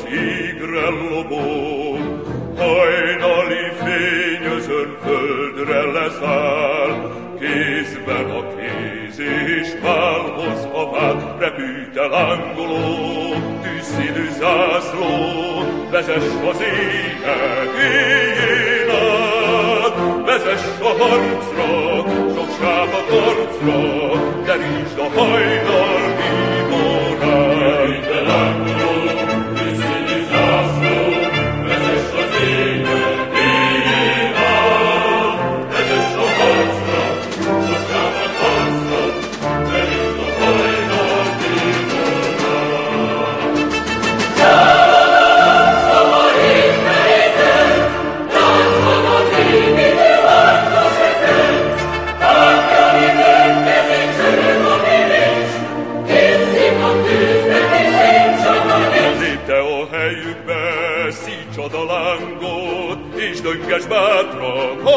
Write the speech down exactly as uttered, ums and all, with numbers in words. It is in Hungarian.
égre lobog, hajnali fényözön földre leszáll, kézben a kéz és válhoz a vád, repült lángoló, tűzszínű zászló, vezess az ének éjjén át, vezess a harcra, sok sáv a karcra, derítsd a hajnal bíborát. Repült lángoló, tűzszínű zászló, vezess az ének éjjén át, vezess a harcra, sok sáv a karcra, derítsd a hajnal bíborát. Helyükbe szítsad a lángot, és dönges bátran,